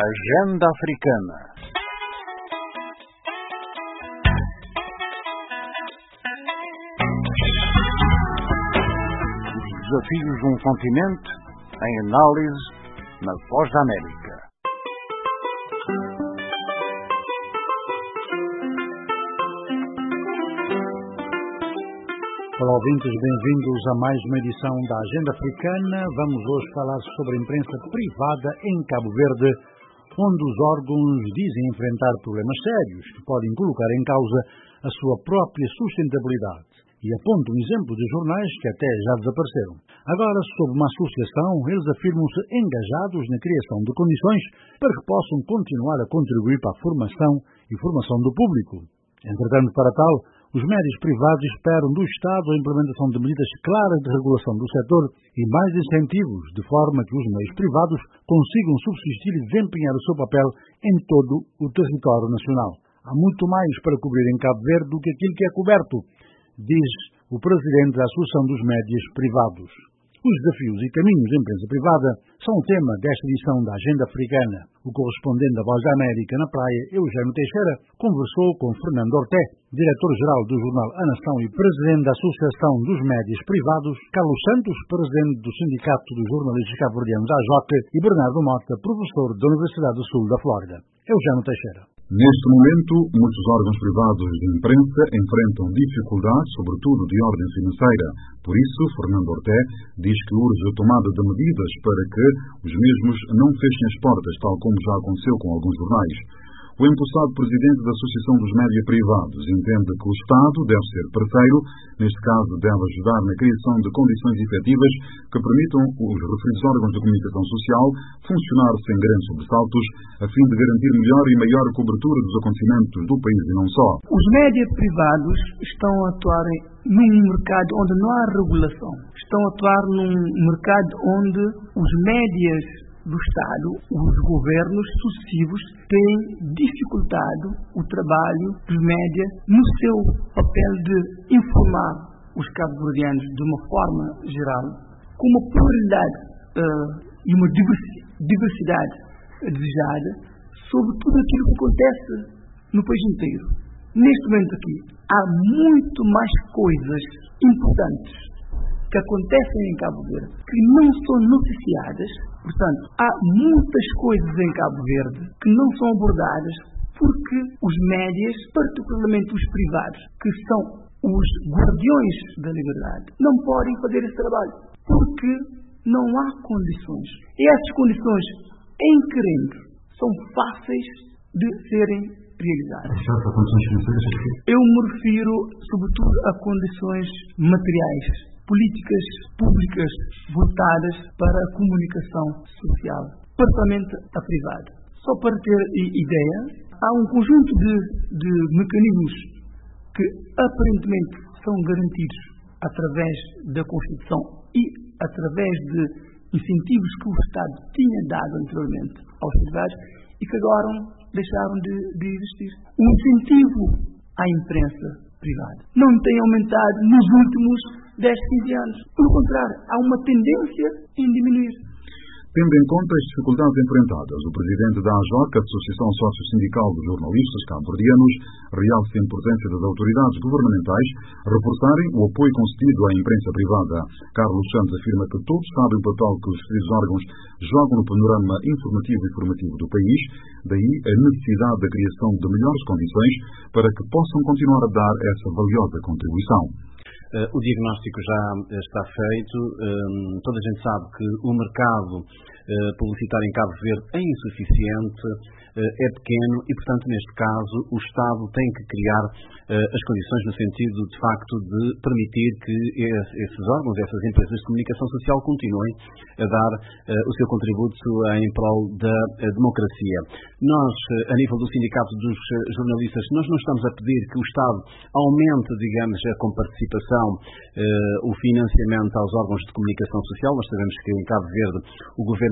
Agenda Africana. Os desafios de um continente em análise na Voz da América. Olá, ouvintes, bem-vindos a mais uma edição da Agenda Africana. Vamos hoje falar sobre a imprensa privada em Cabo Verde, onde os órgãos dizem enfrentar problemas sérios que podem colocar em causa a sua própria sustentabilidade e apontam um exemplo de jornais que até já desapareceram. Agora, sob uma associação, eles afirmam-se engajados na criação de condições para que possam continuar a contribuir para a formação e formação do público. Entretanto, para tal, os médios privados esperam do Estado a implementação de medidas claras de regulação do setor e mais incentivos, de forma que os meios privados consigam subsistir e desempenhar o seu papel em todo o território nacional. Há muito mais para cobrir em Cabo Verde do que aquilo que é coberto, diz o presidente da Associação dos Médios Privados. Os desafios e caminhos da imprensa privada são o tema desta edição da Agenda Africana. O correspondente da Voz da América na praia, Eugênio Teixeira, conversou com Fernando Orté, diretor-geral do jornal A Nação e presidente da Associação dos Médios Privados, Carlos Santos, presidente do Sindicato dos Jornalistas Cabo-Verdianos AJOC e Bernardo Mota, professor da Universidade do Sul da Flórida. Eugênio Teixeira. Neste momento, muitos órgãos privados de imprensa enfrentam dificuldades, sobretudo de ordem financeira. Por isso, Fernando Orté diz que urge a tomada de medidas para que os mesmos não fechem as portas, tal como já aconteceu com alguns jornais. O empossado presidente da Associação dos Média Privados entende que o Estado deve ser parceiro, neste caso deve ajudar na criação de condições efetivas que permitam os referidos órgãos de comunicação social funcionar sem grandes sobressaltos, a fim de garantir melhor e maior cobertura dos acontecimentos do país e não só. Os média privados estão a atuar num mercado onde não há regulação. Estão a atuar num mercado onde os médias do Estado, os governos sucessivos, têm dificultado o trabalho dos médias no seu papel de informar os cabo-verdianos de uma forma geral, com uma pluralidade e uma diversidade desejada sobre tudo aquilo que acontece no país inteiro. Neste momento aqui, há muito mais coisas importantes que acontecem em Cabo Verde, que não são noticiadas. Portanto, há muitas coisas em Cabo Verde que não são abordadas porque os médias, particularmente os privados, que são os guardiões da liberdade, não podem fazer esse trabalho porque não há condições. E essas condições, em querendo, são fáceis de serem realizadas. Eu me refiro, sobretudo, a condições materiais, políticas públicas voltadas para a comunicação social, particularmente a privada. Só para ter ideia, há um conjunto de mecanismos que aparentemente são garantidos através da Constituição e através de incentivos que o Estado tinha dado anteriormente aos privados e que agora deixaram de existir. O incentivo à imprensa privada não tem aumentado nos últimos 10, 15 anos. Pelo contrário, há uma tendência em diminuir. Tendo em conta as dificuldades enfrentadas, o presidente da AJOC, Associação Socio-Sindical dos Jornalistas Cabo-Verdianos, realça a importância das autoridades governamentais reforçarem o apoio concedido à imprensa privada. Carlos Santos afirma que todos sabem o papel que os referidos órgãos jogam no panorama informativo e formativo do país, daí a necessidade da criação de melhores condições para que possam continuar a dar essa valiosa contribuição. O diagnóstico já está feito. Toda a gente sabe que o mercado publicitário em Cabo Verde é insuficiente, é pequeno e, portanto, neste caso, o Estado tem que criar as condições no sentido, de facto, de permitir que esses órgãos, essas empresas de comunicação social continuem a dar o seu contributo em prol da democracia. Nós, a nível do Sindicato dos Jornalistas, nós não estamos a pedir que o Estado aumente, digamos, a comparticipação, o financiamento aos órgãos de comunicação social. Nós sabemos que em Cabo Verde o Governo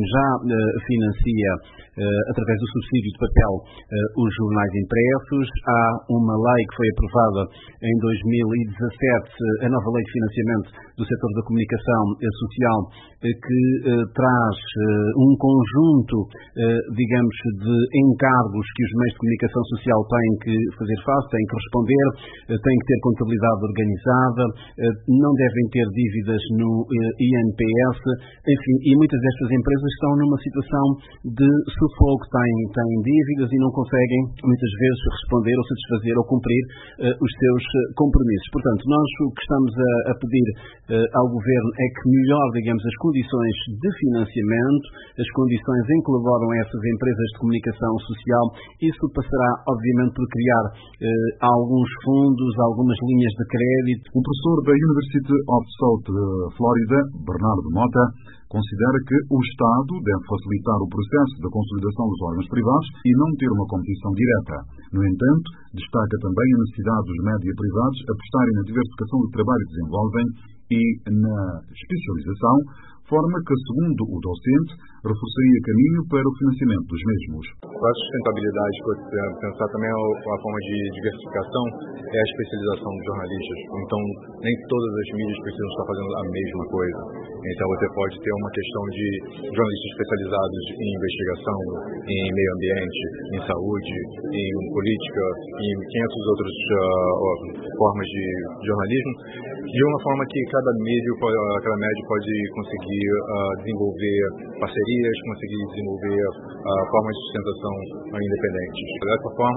governo já financia, através do subsídio de papel, os jornais impressos. Há uma lei que foi aprovada em 2017, a nova lei de financiamento do setor da comunicação social, que traz um conjunto, digamos, de encargos que os meios de comunicação social têm que fazer face, têm que responder, têm que ter contabilidade organizada, não devem ter dívidas no INPS, enfim, e muitas destas empresas estão numa situação de sufoco, têm dívidas e não conseguem, muitas vezes, responder ou satisfazer ou cumprir os seus compromissos. Portanto, nós o que estamos a pedir ao Governo é que melhore, digamos, as condições de financiamento, as condições em que colaboram essas empresas de comunicação social. Isso passará, obviamente, por criar alguns fundos, algumas linhas de crédito. O professor da University of South Florida, Bernardo Mota, considera que o Estado deve facilitar o processo da consolidação dos órgãos privados e não ter uma competição direta. No entanto, destaca também a necessidade dos média privados apostarem na diversificação do trabalho que desenvolvem e na especialização, forma que, segundo o docente, reforçaria caminho para o financiamento dos mesmos. Para a sustentabilidade, pensar também a forma de diversificação é a especialização dos jornalistas. Então, nem todas as mídias precisam estar fazendo a mesma coisa. Então, você pode ter uma questão de jornalistas especializados em investigação, em meio ambiente, em saúde, em política, em 500 outras formas de jornalismo, de uma forma que cada médio pode conseguir desenvolver parcerias, conseguir desenvolver formas de sustentação independentes. Dessa forma,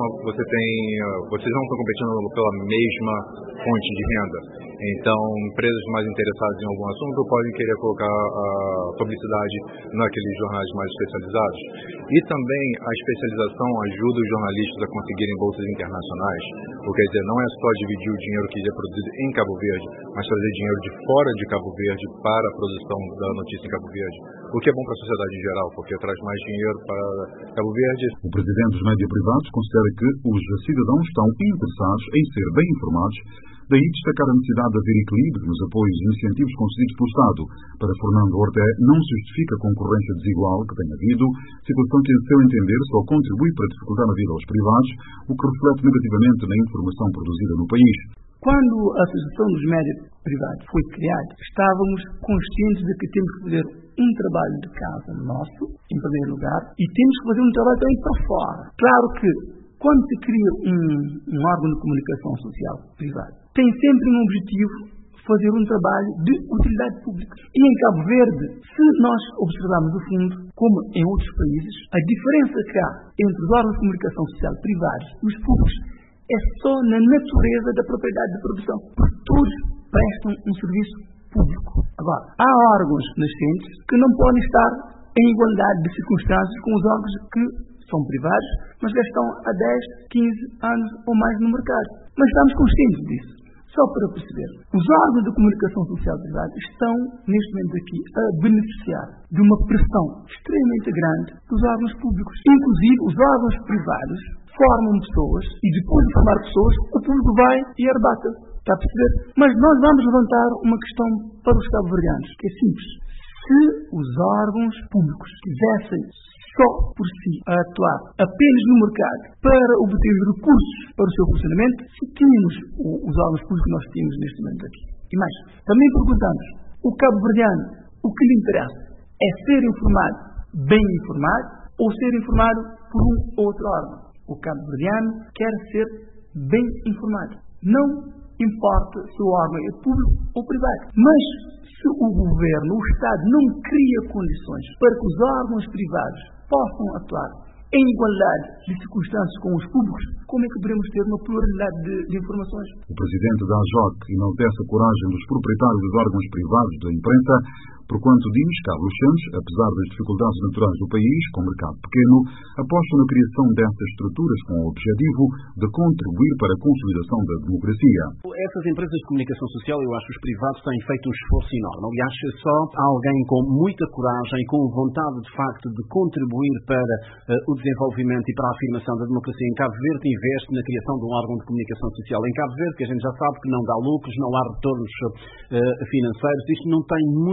vocês não estão competindo pela mesma fonte de renda. Então, empresas mais interessadas em algum assunto podem querer colocar publicidade naqueles jornais mais especializados. E também a especialização ajuda os jornalistas a conseguirem bolsas internacionais. Quer dizer, não é só dividir o dinheiro que é produzido em Cabo Verde, mas trazer dinheiro de fora de Cabo Verde para a produção da notícia em Cabo Verde. O que é bom para a sociedade em geral, porque traz mais dinheiro para Cabo Verde. O presidente dos média privados considera que os cidadãos estão interessados em ser bem informados, daí destacar a necessidade de haver equilíbrio nos apoios e incentivos concedidos pelo Estado. Para Fernando Orté, não se justifica a concorrência desigual que tem havido, situação que, a seu entender, só contribui para dificultar a vida aos privados, o que reflete negativamente na informação produzida no país. Quando a Associação dos Média Privados foi criada, estávamos conscientes de que temos que fazer um trabalho de casa nosso, em primeiro lugar, e temos que fazer um trabalho também para fora. Claro que, quando se cria um órgão de comunicação social privado, tem sempre um objetivo: fazer um trabalho de utilidade pública. E em Cabo Verde, se nós observarmos o fundo, como em outros países, a diferença que há entre os órgãos de comunicação social privados e os públicos é só na natureza da propriedade de produção, porque todos prestam um serviço público. Agora, há órgãos nascentes que não podem estar em igualdade de circunstâncias com os órgãos que são privados, mas já estão há 10, 15 anos ou mais no mercado. Mas estamos conscientes disso. Só para perceber, os órgãos de comunicação social privada estão, neste momento aqui, a beneficiar de uma pressão extremamente grande dos órgãos públicos. Inclusive, os órgãos privados formam pessoas e, depois de formar pessoas, o público vai e arrebata. Está a perceber? Mas nós vamos levantar uma questão para os cabo-verdianos, que é simples. Se os órgãos públicos quisessem só por si a atuar apenas no mercado para obter recursos para o seu funcionamento, se tínhamos os órgãos públicos que nós tínhamos neste momento aqui. E mais, também perguntamos, o cabo-verdiano, o que lhe interessa é ser informado, bem informado, ou ser informado por um ou outro órgão? O cabo-verdiano quer ser bem informado. Não importa se o órgão é público ou privado. Mas se o governo, o Estado, não cria condições para que os órgãos privados possam atuar em igualdade de circunstâncias com os públicos, como é que poderemos ter uma pluralidade de informações? O presidente da AJOC enaltece a coragem dos proprietários dos órgãos privados da imprensa, porquanto diz Carlos Santos, apesar das dificuldades naturais do país, com um mercado pequeno, aposta na criação dessas estruturas com o objetivo de contribuir para a consolidação da democracia. Essas empresas de comunicação social, eu acho que os privados têm feito um esforço enorme. Aliás, só alguém com muita coragem, com vontade de facto de contribuir para o desenvolvimento e para a afirmação da democracia em Cabo Verde, investe na criação de um órgão de comunicação social em Cabo Verde, que a gente já sabe que não dá lucros, não há retornos financeiros. Isto não tem muito a ver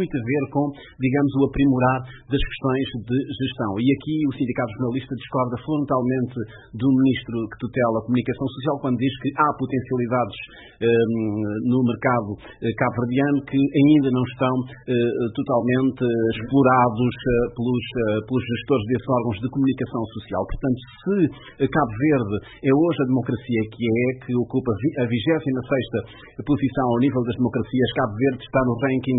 ver com, digamos, o aprimorar das questões de gestão. E aqui o Sindicato Jornalista discorda frontalmente do Ministro que tutela a Comunicação Social quando diz que há potencialidades no mercado cabo-verdiano que ainda não estão totalmente explorados pelos gestores desses órgãos de comunicação social. Portanto, se Cabo Verde é hoje a democracia que ocupa a 26ª posição ao nível das democracias, Cabo Verde está no ranking,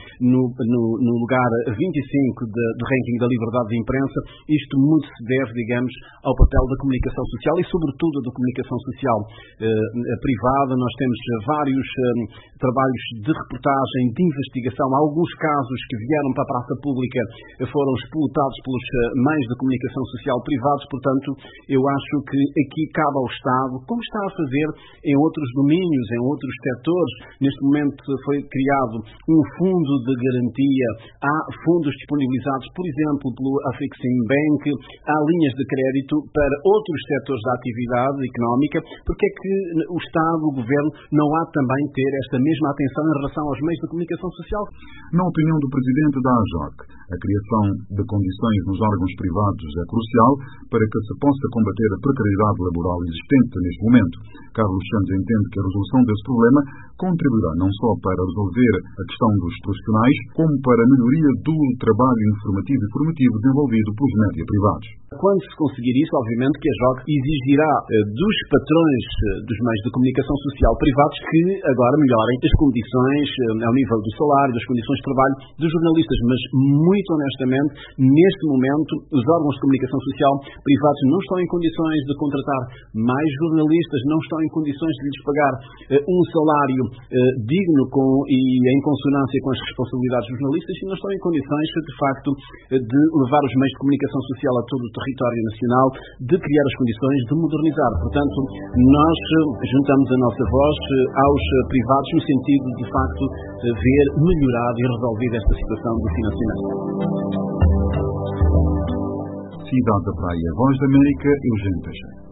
no lugar 25 do ranking da liberdade de imprensa. Isto muito se deve, digamos, ao papel da comunicação social e, sobretudo, da comunicação social privada. Nós temos vários trabalhos de reportagem, de investigação. Alguns casos que vieram para a praça pública foram explotados pelos meios de comunicação social privados. Portanto, eu acho que aqui cabe ao Estado, como está a fazer em outros domínios, em outros setores. Neste momento foi criado um fundo de garantia, há fundos disponibilizados, por exemplo, pelo Afreximbank, há linhas de crédito para outros setores da atividade económica. Porque é que o Estado, o Governo, não há também ter esta mesma atenção em relação aos meios de comunicação social? Na opinião do Presidente da AJOC, a criação de condições nos órgãos privados é crucial para que se possa combater a precariedade laboral existente neste momento. Carlos Santos entende que a resolução desse problema contribuirá não só para resolver a questão dos profissionais, como para a melhoria do trabalho informativo e formativo desenvolvido pelos média privados. Quando se conseguir isso, obviamente que a JOC exigirá dos patrões dos meios de comunicação social privados que agora melhorem as condições ao nível do salário, das condições de trabalho dos jornalistas, mas muito honestamente, neste momento, os órgãos de comunicação social privados não estão em condições de contratar mais jornalistas, não estão em condições de lhes pagar um salário digno e em consonância com as responsabilidades dos jornalistas e não estão em condições, de facto, de levar os meios de comunicação social a todo o território nacional, de criar as condições de modernizar. Portanto, nós juntamos a nossa voz aos privados no sentido de facto ver melhorado e resolvido esta situação do financiamento. Cidade da Praia, Voz da América, Eugênio Teixeira.